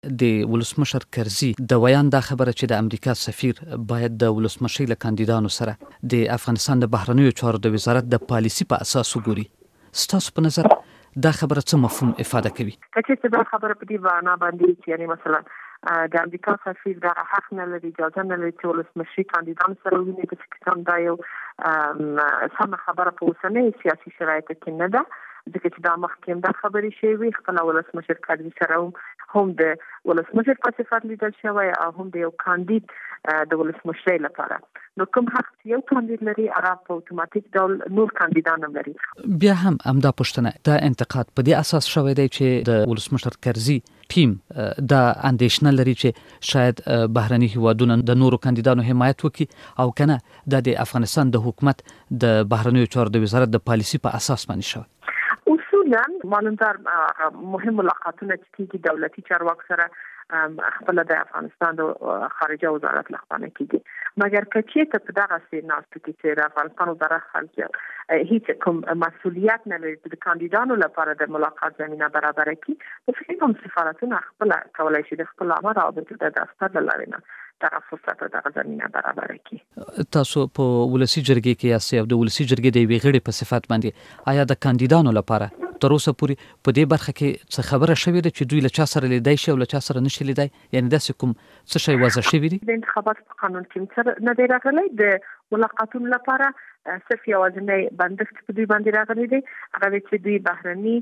د ولسمشر کرزي د ویان دا خبره چې د امریکا سفیر باید د ولسمشي له کاندیدانو سره د افغانستان د بهرنیو چارو د وزارت د پالیسي په اساس وګوري. ستاسو په نظر دا خبره څه مفهوم افاده کوي؟ چې دا خبره په دې معنا باندې چې یعنی مثلا د امریکا سفیر دا حق نه لري، اجازه نه لري چې ولسمشي کاندیدان سره ویني، چې دا یو سم خبره په اوسنۍ سیاسي شرایطو کې نه ده، ځکه چې دا مخکې دا خبرې شوي خپل ولسمشر کرزي سره هم د ولسمشر په صفت لیدل شوی او هم د یو کاندید د ولسمشي لپاره. نو کوم حق یو کاندید لري هغه په اتوماتیک ډول نور کاندیدان هم لري. بیا هم همدا پوښتنه، دا انتقاد په دې اساس شوی دی چې د ولسمشر کرزي ټیم دا اندیشنه لري چې شاید بهرني هیوادونه د نورو کاندیدانو حمایت وکړي او کنه د افغانستان د حکومت د بهرنیو چارو د وزارت د پالیسي په اساس باندې شوی. اصولا مالندار مهم ملاقاتونه چې کیږي دولتي چارواکو سره خپل د افغانستان د خارجه وزارت لخوا کیږي، مګر کچې په دغه سیناستو کې چې د افغانستان وزارت خارجه هیڅ کوم مسؤلیت نه لري د کاندیدانو لپاره د ملاقات زمينه برابر کړي، په فکر کوم سفارتونه خپل کولای شي د خپل امر او د دفتر لارې نه دا فرصت د زمينه برابر کړي. تاسو په ولسی جرګې کې یاست او د ولسی جرګې د ویغړې په صفت باندې آیا د کاندیدانو لپاره تر اوسه پورې په دې برخه کې څه خبره شوې ده چې دوی له چا سره لیدای شي او له چا سره نشي لیدای؟ یعنی دا کوم څه شی واضح شوی دی؟ د انتخاباتو په قانون کې څه نه دی راغلی، د ملاقاتونو لپاره صرف یوازینی بندښت په دوی باندې راغلی دی، هغه چې دوی بهرني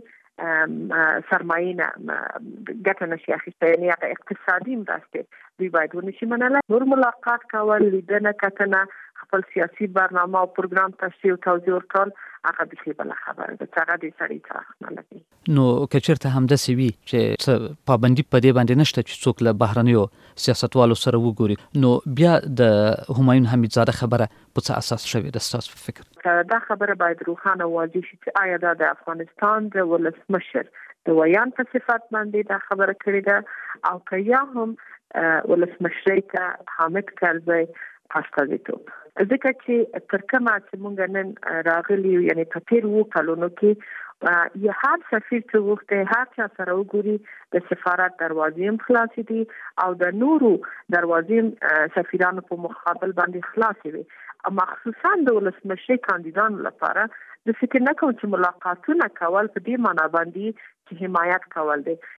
سرمایه نه ګټه نشي اخیستای، یعنی هغه اقتصادي مرستې دوی باید ونشي منلای. نور ملاقات کول، لیدنه کتنه، خپل سیاسي برنامه او پروګرام تشریح او توضیح ورکول هغه د څه بل خبره ده، هغه د سړي څخه نه لګي. نو کچرته هم د سوي چې پابندي په دې باندې نشته چې څوک له بهرنیو سیاستوالو سره وګوري، نو بیا د همایون حمیدزاده خبره په څه اساس شوې ده ستاسو په فکر؟ دا خبره باید روښانه واضح شي چې آیا دا د افغانستان د ولسمشر د ویان په صفت باندې دا خبره کړې ده او که یا هم ولسمشر ته حامد کرزي استازیتوب، ځکه چې تر کومه چې موږ نن راغلي یعنی په تیر 2 کلونو کې یا هر سفیر چې وخته هر چا سره وګوري د سفارت دروازې هم خلاصې دي او د نورو دروازې سفیرانو په مقابل باندې خلاصې وي، مخصوصا د ولسمشي کاندیدانو لپاره د فکر نه کوم چې ملاقاتونه کول په دې معنی باندې چې حمایت کول دي.